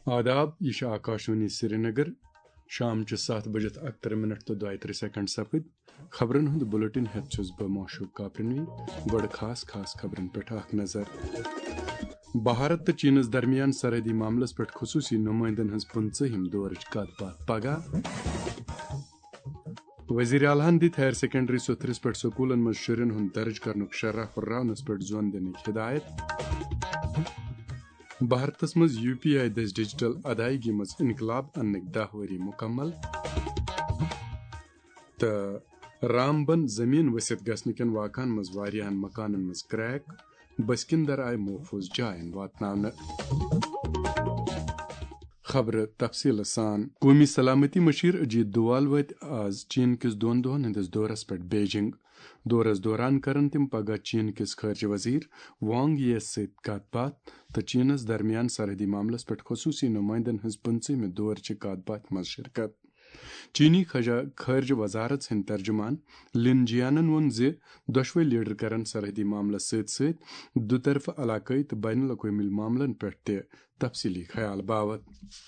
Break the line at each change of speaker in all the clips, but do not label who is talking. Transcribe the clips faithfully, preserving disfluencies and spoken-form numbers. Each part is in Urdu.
آداب یہ آکاشوانی سری نگر شام چہ سات بجت اکتر منٹ تو دۄیہِ ترٕہ سیکنڈ سپد خبرن ہند بلٹن ہیتھ چھس بہ موشوق کاپرنوی گۄڈٕ خاص خاص خبرن پٮ۪ٹھ اکھ نظر۔ بھارت تو چینس درمیان سرحدی معاملس پٮ۪ٹھ خصوصی نمائندن ہز پنژہم دورچ کت باتھ پگہ۔ وزیر اعلیٰ دت ہائر سیکنڈری ستھرس پٮ۪ٹھ سکولن مز شرین ہند درج کرنک شرح ہرراونس پٮ۪ٹھ زون دنک ہدایت۔ بھارتس مز you P I this digital ادائیگی مز انقلاب انک دہ وری مکمل۔ تو رام بن زمین وسعت گھنہ کن واقعن مز واریاہن مکانن مز کریک، بسکندر آئی محفوظ جائن واتناونہ۔ خبر تفصیل سان۔ قومی سلامتی مشیر اجیت دوال وت آز چین کس دون دہن ہندس دورس پہ بیجنگ۔ دورس دوران کرن تم پگہ چین کس خارجہ وزیر وانگ یس ست کت بات تو چینس درمیان سرحدی معاملس پہ خصوصی نمائندن ہز پنژہمہ دور چہ کت بات مز شرکت۔ چینی خارجہ وزارت ہند ترجمان لن جیانن وون زِ دۄشوے لیڈر کرن سرحدی معاملس ست ست دو طرفہ علاقائی تو بین الاقوامی معاملن پہ تہ تفصیلی خیال باوت۔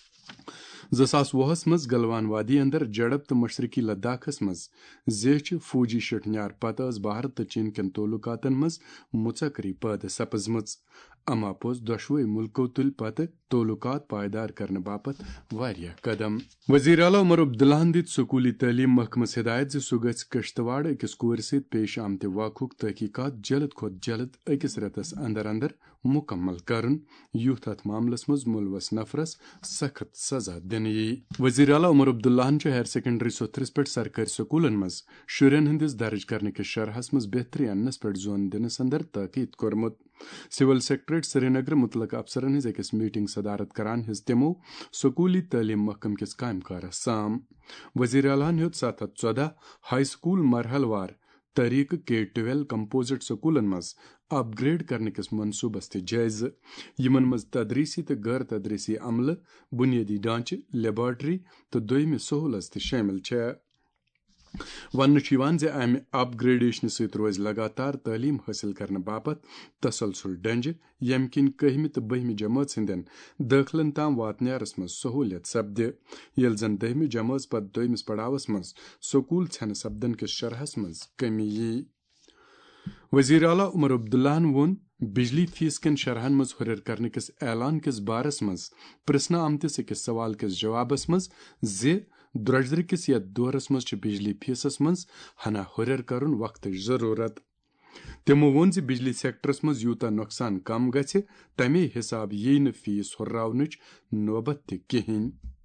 زٕ ساس وُہس مز گلوان وادی اندر جڑپ تو مشرقی لداخس مز زیچہ فوجی شٹنیار پتہ ٲس بھارت تو چین کین تعلقاتن مز مُژکری پٲدٕ سپزمٕژ۔ اما پوٚز دۄشوے ملکو تُلۍ پتہٕ تعلقات پائیدار کرنہٕ باپت واریاہ قدم۔ وزیر اعلیٰ عمر عبداللہ دِژ سکولی تعلیم محکمس ہدایت زِ سُہ گژھِ کشتواڑ أکِس کورِ سۭتۍ پیش آمتہِ واقعُک تحقیقات جلد کھۄتہٕ جلد أکِس رٮ۪تس اندر اندر مکمل کرُن یُتھ اتھ معاملس منٛز ملوث نفرس سخت سزا دِنہٕ یِیہِ۔ وزیر اعلیٰ عمر عبداللہن چھُ ہائر سیکنڈری ستھرس پٮ۪ٹھ سرکٲرۍ سکوٗلن منٛز شُرٮ۪ن ہٕنٛدِس درج کرنہٕ کِس شرحس منٛز بہتری اننس پٮ۪ٹھ زون دِنس اندر تاکید کوٚرمُت۔ سول سیکٹریٹ سری نگر متعلقہ افسرن ہز أکِس میٹنگ صدارت کران ہز تِمو سکولی تعلیم محکم کِس کامہِ کارس سام۔ وزیر اعلیٰ ہیوٚت ستھ ہتھ ژۄدہ ہائی سکول مرحلہ وار طریقہٕ کے ٹویلو کمپوزٹ سکولن منٛز اپ گریڈ کرنہٕ کِس منصوبس تہِ جٲیزٕ۔ یمن منٛز تدریسی تہٕ غٲر تدریسی عملہٕ، بنیٲدی ڈھانچہٕ، لیبارٹری تہٕ دوٚیمہِ سہوٗلژ تہِ شٲمِل چھےٚ۔ وننہٕ چھُ یِوان زِ امہِ اپ گریڈیشنہٕ سۭتۍ روزِ لگاتار تعلیم حٲصل کرنہٕ باپت تسلسل ڈنجہِ، ییٚمہِ کِنۍ کٔہمہِ تہٕ بہمہِ جمٲژ ہٕنٛدٮ۪ن دٲخلن تام واتنارس منٛز سہوٗلیت سپدِ، ییٚلہِ زن دہمہِ جمٲژ پتہٕ دوٚیمِس پڑاوس منٛز سکوٗل ژھٮ۪نہٕ سپدن کِس شرحس منٛز کمی یِیہِ۔ وزیر اعلیٰ عمر عبداللہن ووٚن بجلی فیس کٮ۪ن شرحن منٛز ہُرٮ۪ر کرنہٕ کِس اعلان کِس بارس منٛز پرژھنہٕ آمتِس أکِس سوال کِس جوابس منٛز زِ درٛوجرٕ کِس یتھ دورس منٛز چھِ بجلی فیسس منٛز ہنا ہُرٮ۪ر کرُن وقتٕچ ضروٗرت۔ تِمو ووٚن زِ بجلی سیکٹرس منٛز یوٗتاہ نۄقصان کم گژھِ تمے حساب ییہِ نہٕ فیس ہُرراونٕچ نوبت تہِ کِہیٖنۍ۔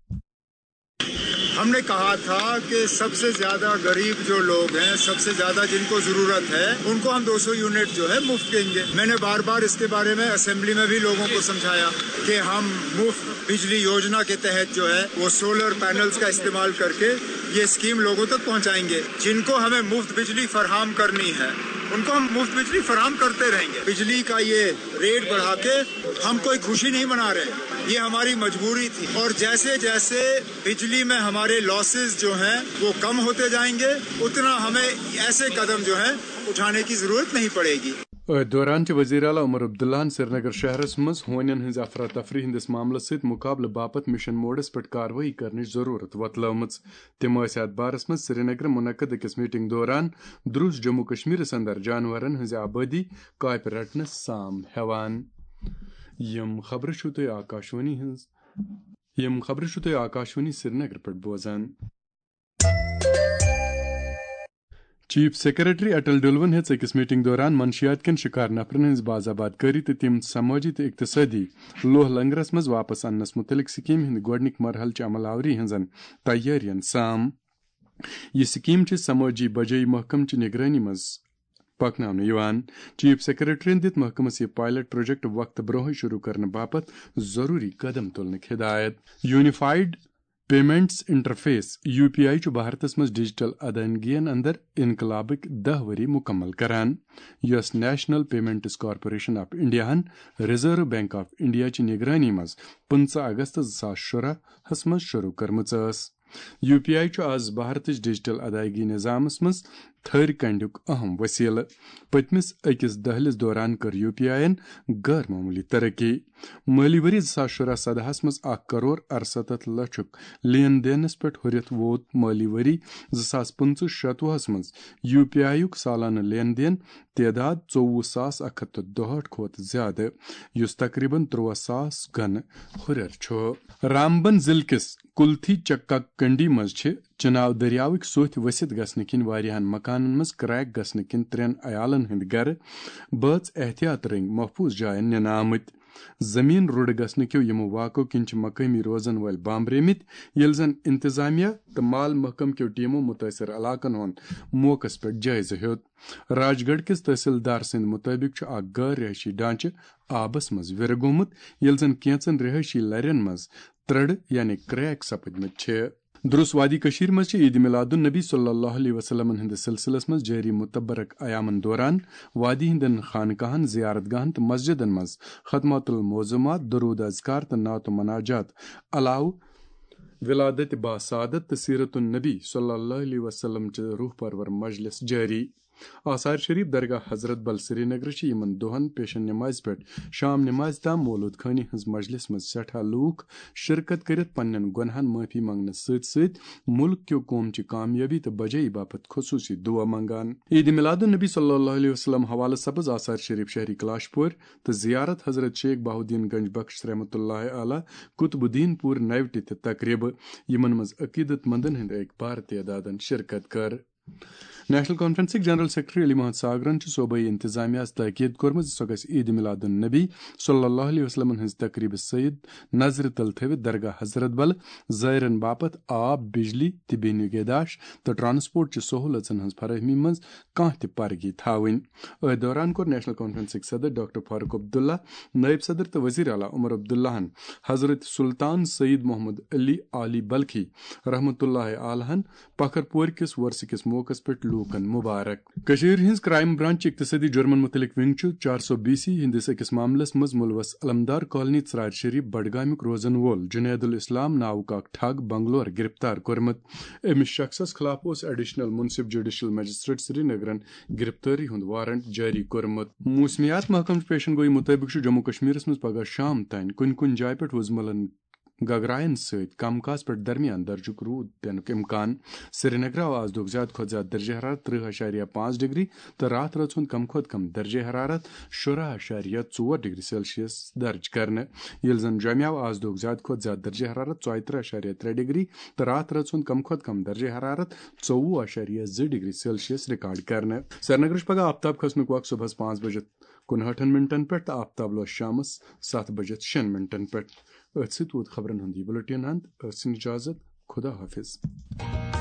ہم نے کہا تھا کہ سب سے زیادہ غریب جو لوگ ہیں، سب سے زیادہ جن کو ضرورت ہے، ان کو ہم دو سو یونٹ جو ہے مفت دیں گے۔ میں نے بار بار اس کے بارے میں اسمبلی میں بھی لوگوں کو سمجھایا کہ ہم مفت بجلی یوجنا کے تحت جو ہے وہ سولر پینلز کا استعمال کر کے یہ اسکیم لوگوں تک پہنچائیں گے۔ جن کو ہمیں مفت بجلی فراہم کرنی ہے ان کو ہم مفت بجلی فراہم کرتے رہیں گے۔ بجلی کا یہ ریٹ بڑھا کے ہم کوئی خوشی نہیں منا رہے، یہ ہماری مجبوری تھی، اور جیسے جیسے بجلی میں ہمارے لاسز جو ہیں وہ کم ہوتے جائیں گے اتنا ہمیں ایسے قدم جو ہیں اٹھانے کی ضرورت نہیں پڑے گی۔
دوران وزیر اعلیٰ عمر عبداللہ سری نگر شہرس مز ہونین ہز افراتفری ہندس معاملس ست مقابلہ باپت مشن موڈس پہ کاروٲیی کرنچ ضرورت وتلٲومٕژ۔ تم ٲسۍ اتھ بارس مز سری نگر منعقد أکِس میٹنگ دوران دروس جموں کشمیرس اندر جانورن ہز آبادی کاپہِ رٹنس سام ہیوان۔ یم خبر چھو تُہۍ آکاشوانی ہنز یم خبر چھو تُہۍ آکاشوانی سری نگر پہ بوزان۔ چیف سیکرٹری اٹل ڈلون ہیٚژ أکِس میٹنگ دوران منشیات کٮ۪ن شکار نفرن ہٕنٛز باضاباد کٲری تہٕ تِم سمٲجی تہٕ اقتصٲدی لوہ لنگرس منٛز واپس اننس متعلق سکیٖم ہٕنٛدِ گۄڈنِکۍ مرحلچہِ عمل آوری ہٕنٛزن تیٲرین سام۔ یہِ سکیٖم چھِ سمٲجی بجٲیی محکمچہِ نگرٲنی منٛز پکناونہٕ یِوان۔ چیف سیکرٹریَن دِژ محکمس یہِ پائلٹ پروجیکٹ وقتہٕ برونٛہٕے شروع کرنہٕ باپت ضروٗری قدم تُلنٕکۍ ہدایت۔ Unified payments interface U P I چھُ بھارتس منٛز ڈیجیٹل ادائیگین اندر انقلابٕکۍ دہ ؤری مکمل کران، یۄس نیشنل پیمنٹس کارپوریشن آف انڈیاہن ریزرو بینک آف انڈیا چہِ نگرٲنی منٛز پٕنژٕ اگست زٕ ساس شُراہ ہس منٛز شروع کٔرمٕژ ٲس۔ یو پی آئی چھُ آز بھارتٕچ ڈیجیٹل ادائیگی نظامس منٛز تھر کنڈیُک اہم وسیلہٕ پٔتمِس أکِس دہلِس دوران کٔر یوٗ پی آیَن غٲر معموٗلی ترقی مٲلی ؤری زٕ ساس شُراہ سدہَس منٛز اکھ کروڑ اَرسَتَتھ لَچھُک لین دینَس پٮ۪ٹھ ہُرِتھ ووت مٲلی ؤری زٕ ساس پٕنٛژٕ شَتوُہَس منٛز یوٗ پی آی یُک سالانہٕ لین دین تعداد ژوٚوُہ ساس اکھ ہَتھ تہٕ دُہٲٹھ کھۄتہٕ زیادٕ یُس تقریٖباً تُرٛواہ ساس گنہٕ ہُرٮ۪ر چھُ رامبن ضلعہٕ کِس کُلتھی چکا کنڈی منٛز چھِ چناو دٔریاوٕکۍ سوٚتھۍ ؤسِتھ گژھنہٕ کِنۍ واریاہن مکانن منٛز کریک گژھنہٕ کِنۍ ترٛٮ۪ن عیالن ہٕنٛدۍ گرٕ بٲژ احتِیاط رٔنگۍ محفوٗظ جاین نِنہٕ آمٕتۍ زمیٖن روٚڑ گژھنہٕ کیو یِمو واقعو کِنۍ چھِ مقٲمی روزن وٲلۍ بامبریمٕتۍ ییٚلہِ زن انتظامیہ تہٕ مال محکمہٕ کیو ٹیٖمو مُتٲثر علاقن ہُنٛد موقعس پٮ۪ٹھ جٲیزٕ ہیوٚت راج گڑھ کِس تحصیلدار سٕنٛدۍ مُطٲبِق چھُ اکھ غٲر رہٲیشی ڈھانچہٕ آبس منٛز وِرٕ گوٚمُت ییٚلہِ زن کینٛژن رہٲیشی لرٮ۪ن منٛز ترڑٕ یعنی کریک سپٕدمٕتۍ چھِ درُس وادی کٔشیٖر منٛز چھِ عیٖدِ میلاد النبی صلی اللہ علیہ وسلمن ہٕنٛدِس سلسلس منٛز جٲری مُتبرک ایامن دوران وادی ہٕنٛدٮ۪ن خانقاہن زیارت گاہن تہٕ مسجدن منٛز ختمات الموضوٗمات درود اذکار تہٕ نعت و مناجات علاوٕ ولادت با سعادت تہٕ سیرت النبی صلی اللہ علیہ وسلم چہِ روح پرور مجلس جٲری آثار شریف درگاہ حضرت بل سری نگر چھِ یِمن دۄہن پیشن نمازِ پٮ۪ٹھ شام نمازِ تام مولوٗد خٲنی ہٕنٛز مجلس منٛز سٮ۪ٹھاہ لوٗکھ شرکت کٔرِتھ پننٮ۪ن گۄنہن معٲفی منگنس سۭتۍ سۭتۍ مُلک کیو قومچہِ کامیٲبی تہٕ بجٲیی باپتھ خصوٗصی دُعا منگان عیٖدِ میلاد النبی صلی اللہ علیہ وسلم حوالہٕ سپٕز آثار شریف شہری کلاش پور تہٕ زیارت حضرت شیخ بہاؤالدین گنج بخش رحمتہ اللہ علیہ قطب الدین پور نوٹہِ تہٕ تقریٖبہٕ یِمن منٛز عقیدت مندن ہٕنٛدۍ اکہِ بار تعدادن شرکت کٔر نیشنل کانفرنسٕکۍ جنرل سیکرٹری علی محمد ساگرن چھُ صوبٲئی انتظامیہس تٲکیٖد کوٚرمُت زِ سۄ گژھِ عیٖدِ میلاد النبی صلی اللہ علیہ وسلمن ہٕنٛزِ تقریٖبہِ سۭتۍ نظرِ تل تھٲوِتھ درگاہ حضرت بل زٲیرن باپتھ آب بجلی طبی نگہداشت تہٕ ٹرانسپورٹ چہِ سہوٗلژن ہٕنٛز فراہمی منٛز کانٛہہ تہِ پرگی تھاوٕنۍ أتھۍ دوران کوٚر نیشنل کانفرنسٕکۍ صدر ڈاکٹر فاروق عبداللہ نٲیب صدر تہٕ وزیر اعلیٰ عمر عبداللہن حضرت سلطان سعید محمد علی عالی بلخی رحمتہ اللہ علیہن پکھر پور کِس وۄرثہٕ کِس موقعس پٮ۪ٹھ لوٗکن مُبارک کٔشیٖر ہٕنٛز کرائم برانچ اقتصٲدی جُرمن متعلق ونگ چھُ چار سو بی سی ہٕنٛدِس أکِس معاملس منٛز مُلوث علمدار کالونی ژرارِ شریف بڈگامیُک روزن وول جُنید الاسلام ناوُک اکھ ٹھگ بنگلور گرفتار کوٚرمُت أمِس شخصس خلاف اوس ایڈیشنل منصف جوڈیشل میجسٹریٹ سری نگرن گرفتٲری ہُنٛد وارنٹ جٲری کوٚرمُت موسمیات محکمچہِ پیشن گوئی مُطٲبِق چھُ جموں کشمیرس منٛز پگہہ شام تانۍ کُنہِ کُنہِ جایہِ پٮ۪ٹھ وُزملن گگرایَن سۭتۍ کم کاس پٮ۪ٹھ درمیان درجُک روٗد پینُک اِمکان سری نگر آو آز دۄہُک زیادٕ کھۄتہٕ زیادٕ درجہِ حرارت ترٕہ اشاریہ پانٛژھ ڈگری تہٕ راتھ رٲژ ہُنٛد کم کھۄتہٕ کم درجہِ حرارت شُراہ اشاریہ ژور ڈگری سیلسیس درج کرنہٕ ییٚلہِ زن جوٚمہِ آو آز دۄہُک زیادٕ کھۄتہٕ زیادٕ درجہِ حرارت ژۄیہِ ترٕہ اشاریہ ترٛےٚ ڈگری تہٕ راتھ رٲژ ہُنٛد کم کھۄتہٕ کم درجہِ حرارت ژوٚوُہ اشاریہ زٕ ڈگری سیلسیس رِکارڈ کرنہٕ سرینگرٕ چھُ پگہہ آفتاب کھسنُک وقت صبحس پانٛژھ بجے کُنہٲٹھن منٹن پٮ۪ٹھ تہٕ آفتاب لوس شامس سَتھ بجے شیٚن منٹن پٮ۪ٹھ أتھۍ سۭتۍ ووت خبرن ہُنٛد یہِ بُلٹن انٛد ٲسِن اِجازت خدا حافظ